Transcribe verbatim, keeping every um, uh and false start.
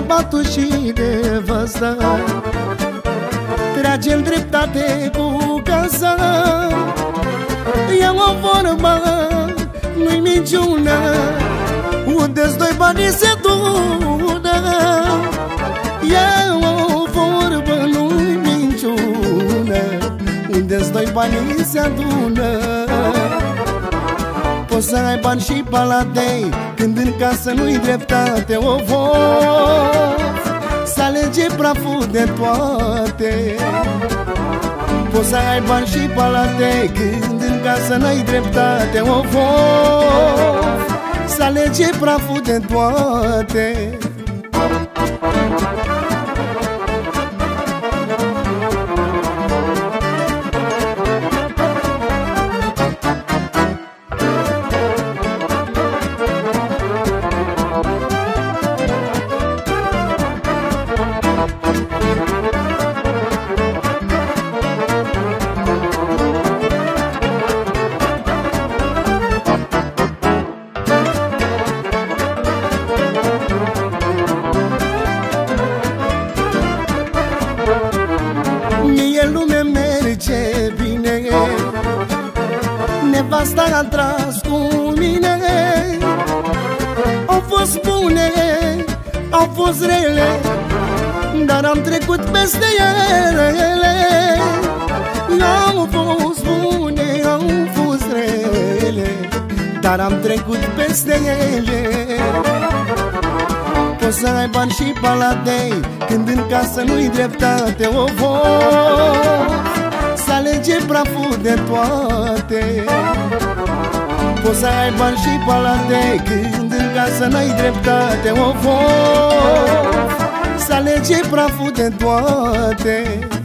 bărbatul și nevăsta, trage-n dreptate cu casa. Ia o vorbă, nu-i minciună, unde-s doi banii se dună. Ia o vorbă, nu-i minciună, unde-s doi banii se adună. Poți să ai bani și palatei, când în casă nu-i dreptate. O vor să alege praful de toate. Poți să ai bani și palatei, când în casă n-ai dreptate. O vor să alege praful de toate. Mie lume merge bine, nevasta a tras cu mine. Au fost bune, au fost rele, dar am trecut peste ele. Au fost bune, au fost rele, dar am trecut peste ele. Poți să ai bani și palatei, când în casă nu-i dreptate. O vor să alege praful de toate. Poți să ai bani și palatei, când în casă n-ai dreptate. O vor să alege praful de toate.